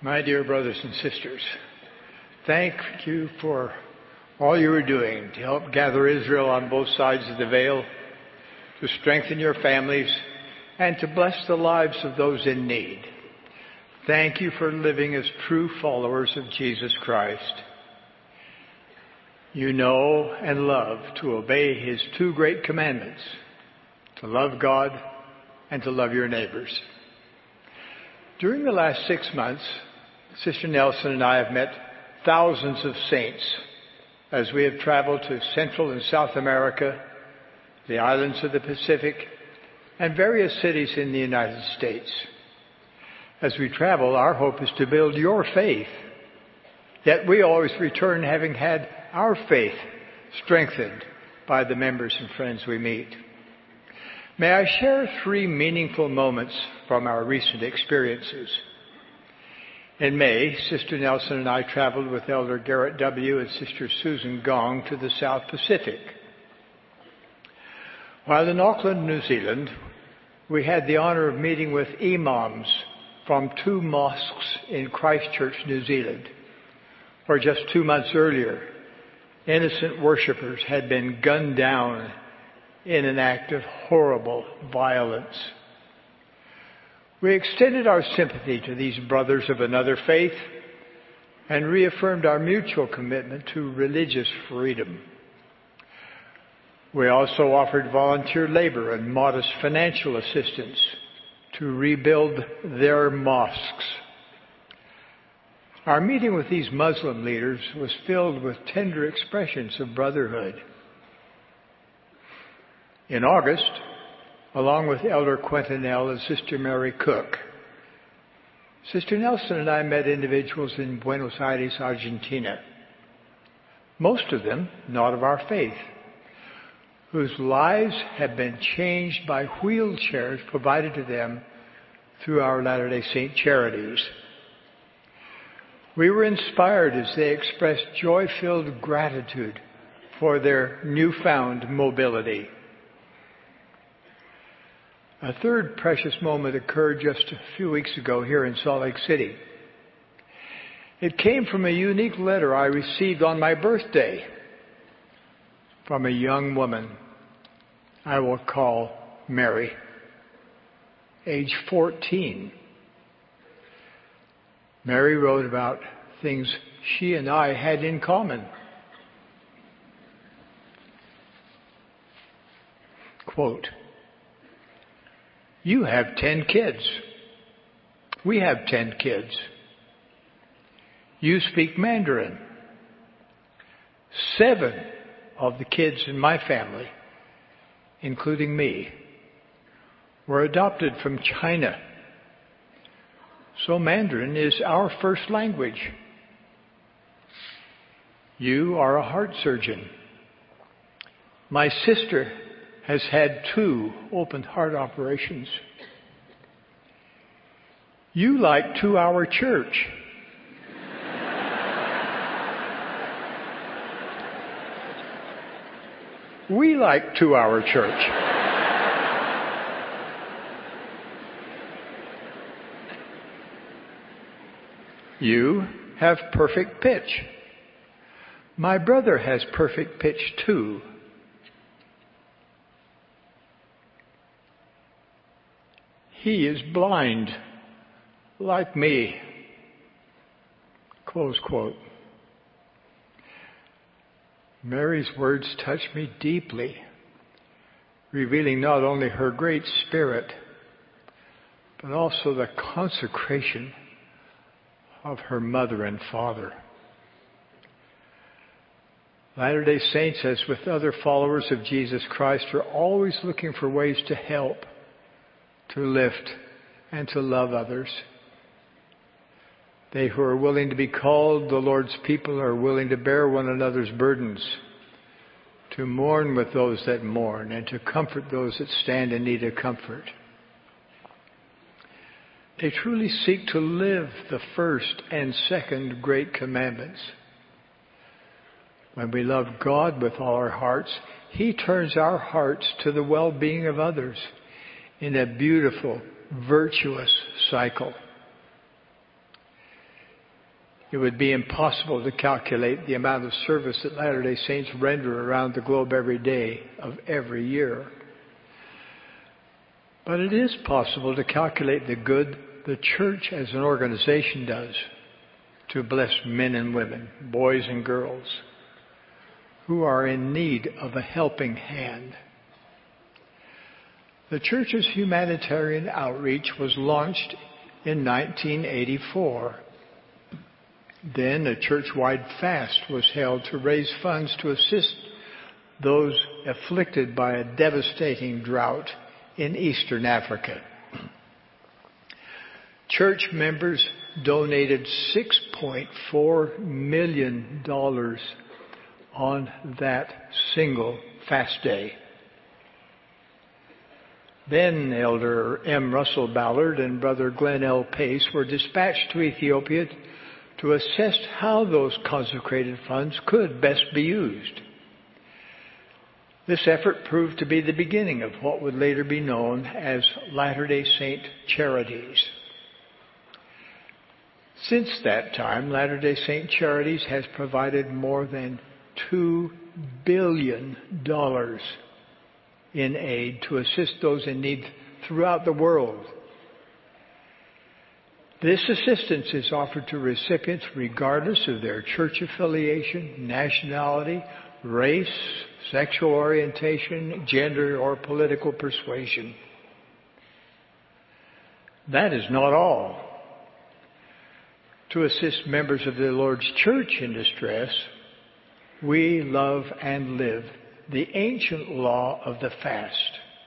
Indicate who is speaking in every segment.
Speaker 1: My dear brothers and sisters, thank you for all you are doing to help gather Israel on both sides of the veil, to strengthen your families, and to bless the lives of those in need. Thank you for living as true followers of Jesus Christ. You know and love to obey His two great commandments, to love God and to love your neighbors. During the last 6 months, Sister Nelson and I have met thousands of saints as we have traveled to Central and South America, the islands of the Pacific, and various cities in the United States. As we travel, our hope is to build your faith, yet we always return having had our faith strengthened by the members and friends we meet. May I share 3 meaningful moments from our recent experiences. In May, Sister Nelson and I traveled with Elder Garrett W. and Sister Susan Gong to the South Pacific. While in Auckland, New Zealand, we had the honor of meeting with imams from 2 mosques in Christchurch, New Zealand, where just 2 months earlier, innocent worshippers had been gunned down in an act of horrible violence. We extended our sympathy to these brothers of another faith and reaffirmed our mutual commitment to religious freedom. We also offered volunteer labor and modest financial assistance to rebuild their mosques. Our meeting with these Muslim leaders was filled with tender expressions of brotherhood. In August, along with Elder Quentinell and Sister Mary Cook, Sister Nelson and I met individuals in Buenos Aires, Argentina, most of them not of our faith, whose lives have been changed by wheelchairs provided to them through our Latter-day Saint charities. We were inspired as they expressed joy-filled gratitude for their newfound mobility. A third precious moment occurred just a few weeks ago here in Salt Lake City. It came from a unique letter I received on my birthday from a young woman I will call Mary, age 14. Mary wrote about things she and I had in common. Quote, "You have 10 kids. We have 10 kids. You speak Mandarin. 7 of the kids in my family, including me, were adopted from China. So Mandarin is our first language. You are a heart surgeon. My sister has had 2 open heart operations. You like 2-hour church. We like 2-hour church. You have perfect pitch. My brother has perfect pitch too. He is blind, like me." Close quote. Mary's words touched me deeply, revealing not only her great spirit, but also the consecration of her mother and father. Latter-day Saints, as with other followers of Jesus Christ, are always looking for ways to help, to lift, and to love others. They who are willing to be called the Lord's people are willing to bear one another's burdens, to mourn with those that mourn, and to comfort those that stand in need of comfort. They truly seek to live the first and second great commandments. When we love God with all our hearts, He turns our hearts to the well-being of others in a beautiful, virtuous cycle. It would be impossible to calculate the amount of service that Latter-day Saints render around the globe every day of every year. But it is possible to calculate the good the church as an organization does to bless men and women, boys and girls, who are in need of a helping hand. The church's humanitarian outreach was launched in 1984. Then a church-wide fast was held to raise funds to assist those afflicted by a devastating drought in Eastern Africa. Church members donated $6.4 million on that single fast day. Then Elder M. Russell Ballard and Brother Glenn L. Pace were dispatched to Ethiopia to assess how those consecrated funds could best be used. This effort proved to be the beginning of what would later be known as Latter-day Saint Charities. Since that time, Latter-day Saint Charities has provided more than $2 billion in aid to assist those in need throughout the world. This assistance is offered to recipients regardless of their church affiliation, nationality, race, sexual orientation, gender, or political persuasion. That is not all. To assist members of the Lord's Church in distress, we love and live the ancient law of the fast.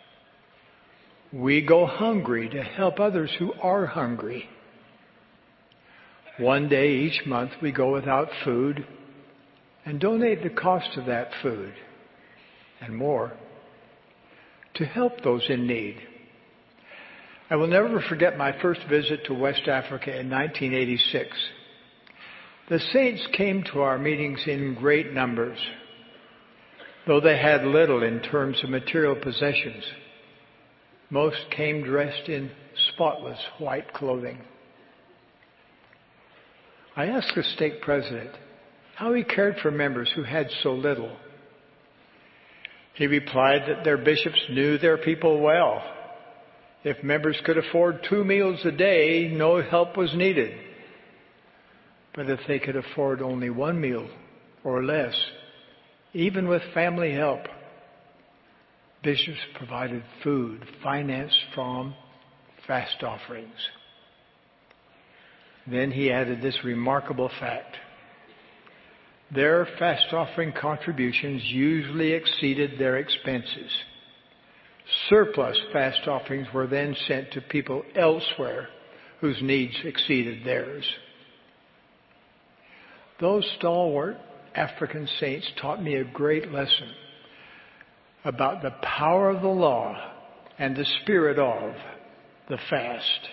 Speaker 1: We go hungry to help others who are hungry. One day each month we go without food and donate the cost of that food and more to help those in need. I will never forget my first visit to West Africa in 1986. The saints came to our meetings in great numbers, though they had little in terms of material possessions. Most came dressed in spotless white clothing. I asked the stake president how he cared for members who had so little. He replied that their bishops knew their people well. If members could afford 2 meals a day, no help was needed. But if they could afford only 1 meal or less, even with family help, bishops provided food financed from fast offerings. Then he added this remarkable fact. Their fast offering contributions usually exceeded their expenses. Surplus fast offerings were then sent to people elsewhere whose needs exceeded theirs. Those stalwart African saints taught me a great lesson about the power of the law and the spirit of the fast.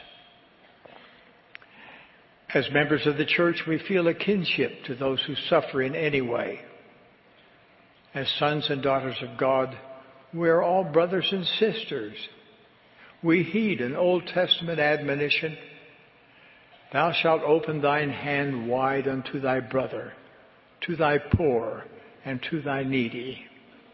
Speaker 1: As members of the church, we feel a kinship to those who suffer in any way. As sons and daughters of God, we are all brothers and sisters. We heed an Old Testament admonition, "Thou shalt open thine hand wide unto thy brother, to thy poor, and to thy needy."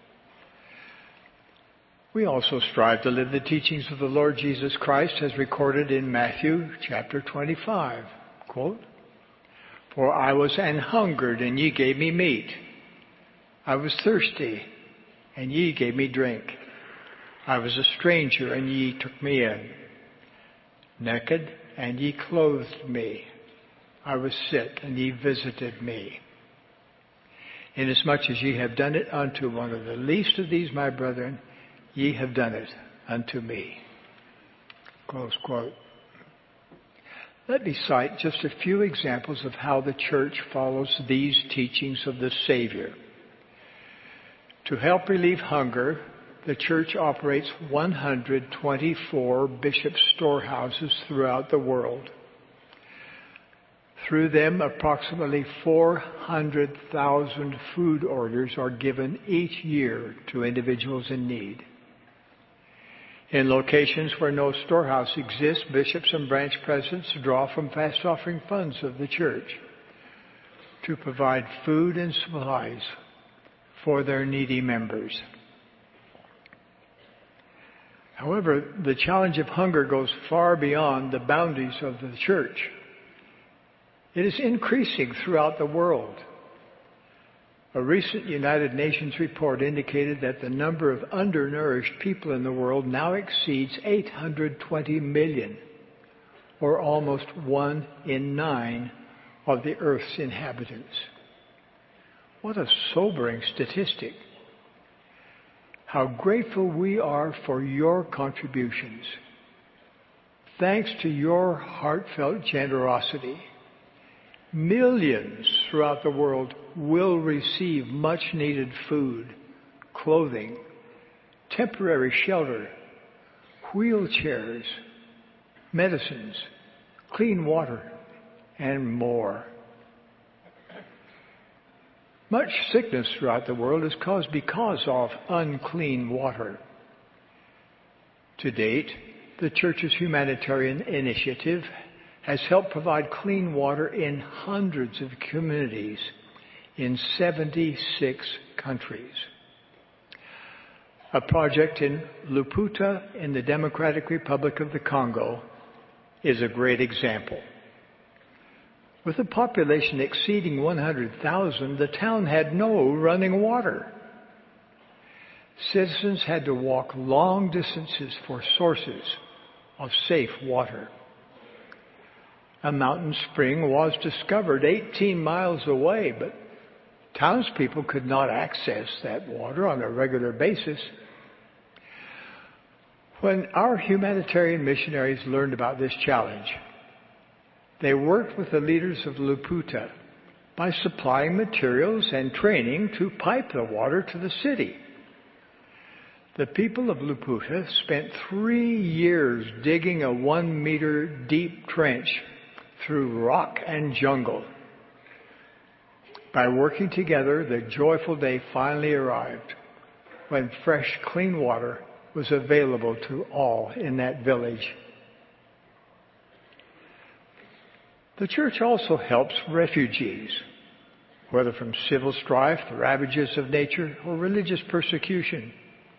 Speaker 1: We also strive to live the teachings of the Lord Jesus Christ as recorded in Matthew chapter 25. Quote, "For I was an hungered, and ye gave me meat. I was thirsty, and ye gave me drink. I was a stranger, and ye took me in. Naked, and ye clothed me. I was sick, and ye visited me. Inasmuch as ye have done it unto one of the least of these my brethren, ye have done it unto me." Close quote. Let me cite just a few examples of how the church follows these teachings of the Savior. To help relieve hunger, the church operates 124 bishop storehouses throughout the world. Through them, approximately 400,000 food orders are given each year to individuals in need. In locations where no storehouse exists, bishops and branch presidents draw from fast offering funds of the church. to provide food and supplies for their needy members. However, the challenge of hunger goes far beyond the boundaries of the church. It is increasing throughout the world. A recent United Nations report indicated that the number of undernourished people in the world now exceeds 820 million, or almost 1 in 9 of the Earth's inhabitants. What a sobering statistic. How grateful we are for your contributions. Thanks to your heartfelt generosity, millions throughout the world will receive much needed food, clothing, temporary shelter, wheelchairs, medicines, clean water, and more. Much sickness throughout the world is caused because of unclean water. To date, the Church's humanitarian initiative has helped provide clean water in hundreds of communities in 76 countries. A project in Luputa in the Democratic Republic of the Congo is a great example. With a population exceeding 100,000, the town had no running water. Citizens had to walk long distances for sources of safe water. A mountain spring was discovered 18 miles away, but townspeople could not access that water on a regular basis. When our humanitarian missionaries learned about this challenge, they worked with the leaders of Luputa by supplying materials and training to pipe the water to the city. The people of Luputa spent 3 years digging a 1-meter deep trench through rock and jungle. By working together, the joyful day finally arrived when fresh, clean water was available to all in that village. The church also helps refugees, whether from civil strife, the ravages of nature, or religious persecution.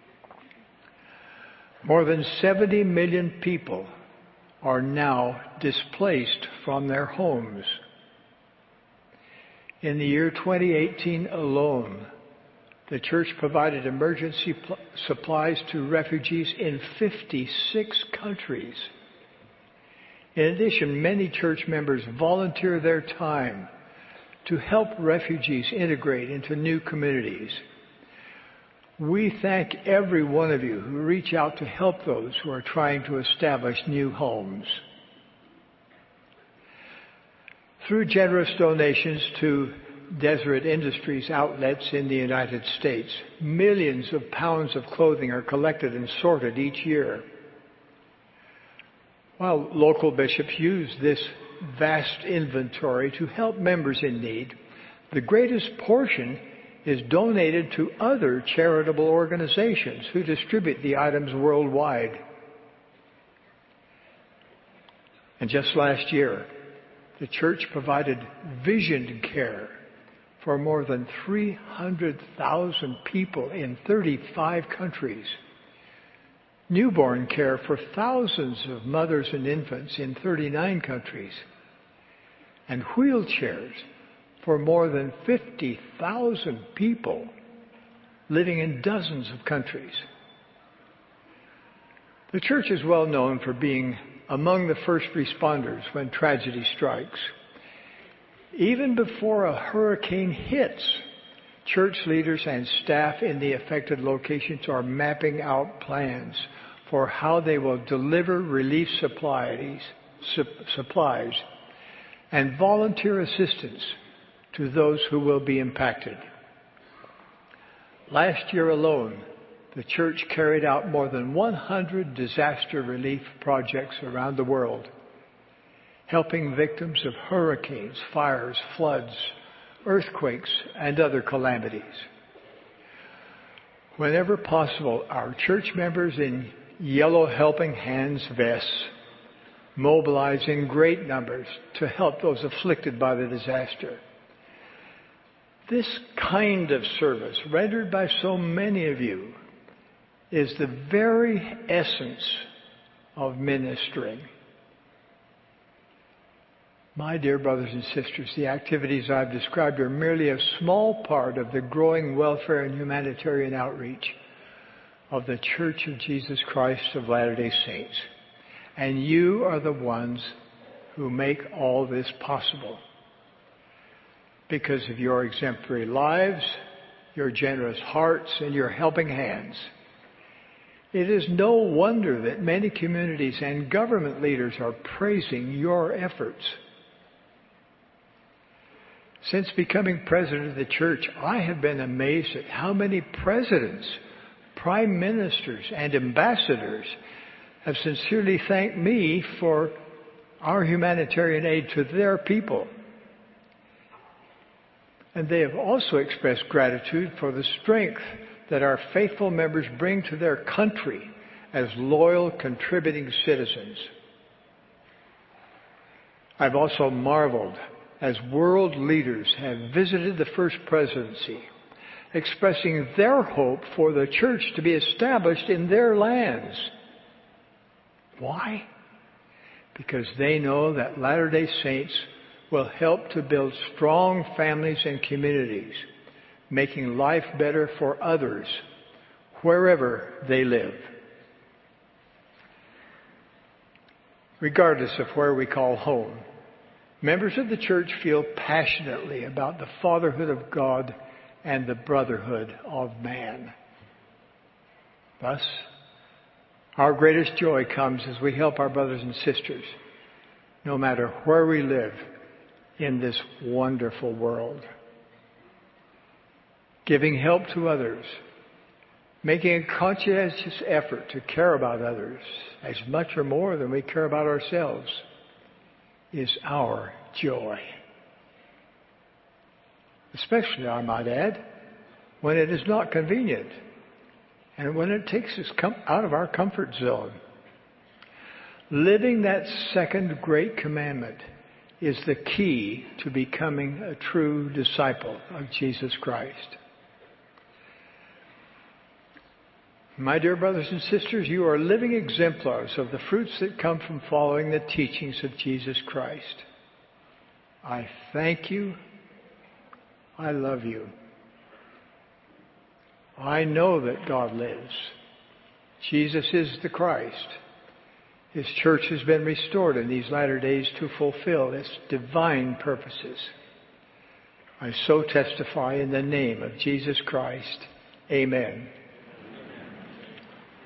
Speaker 1: More than 70 million people are now displaced from their homes. In the year 2018 alone, the church provided emergency supplies to refugees in 56 countries. In addition, many church members volunteer their time to help refugees integrate into new communities. We thank every one of you who reach out to help those who are trying to establish new homes. Through generous donations to Deseret Industries outlets in the United States, millions of pounds of clothing are collected and sorted each year. While local bishops use this vast inventory to help members in need, the greatest portion is donated to other charitable organizations who distribute the items worldwide. And just last year, the church provided vision care for more than 300,000 people in 35 countries. Newborn care for thousands of mothers and infants in 39 countries, and wheelchairs for more than 50,000 people living in dozens of countries. The church is well known for being among the first responders when tragedy strikes. Even before a hurricane hits, church leaders and staff in the affected locations are mapping out plans for how they will deliver relief supplies and volunteer assistance to those who will be impacted. Last year alone, the church carried out more than 100 disaster relief projects around the world, helping victims of hurricanes, fires, floods, earthquakes, and other calamities. Whenever possible, our church members in Yellow Helping Hands vests mobilize in great numbers to help those afflicted by the disaster. This kind of service, rendered by so many of you, is the very essence of ministering. My dear brothers and sisters, the activities I've described are merely a small part of the growing welfare and humanitarian outreach of the Church of Jesus Christ of Latter-day Saints. And you are the ones who make all this possible. Because of your exemplary lives, your generous hearts, and your helping hands. It is no wonder that many communities and government leaders are praising your efforts. Since becoming president of the church, I have been amazed at how many presidents, prime ministers, and ambassadors have sincerely thanked me for our humanitarian aid to their people. And they have also expressed gratitude for the strength that our faithful members bring to their country as loyal, contributing citizens. I've also marveled as world leaders have visited the First Presidency, expressing their hope for the church to be established in their lands. Why? Because they know that Latter-day Saints will help to build strong families and communities, making life better for others wherever they live. Regardless of where we call home, members of the church feel passionately about the fatherhood of God and the brotherhood of man. Thus, our greatest joy comes as we help our brothers and sisters, no matter where we live in this wonderful world. Giving help to others, making a conscientious effort to care about others as much or more than we care about ourselves is our joy. Especially, I might add, when it is not convenient and when it takes us out of our comfort zone. Living that second great commandment is the key to becoming a true disciple of Jesus Christ. My dear brothers and sisters, you are living exemplars of the fruits that come from following the teachings of Jesus Christ. I thank you. I love you. I know that God lives. Jesus is the Christ. His church has been restored in these latter days to fulfill its divine purposes. I so testify in the name of Jesus Christ. Amen.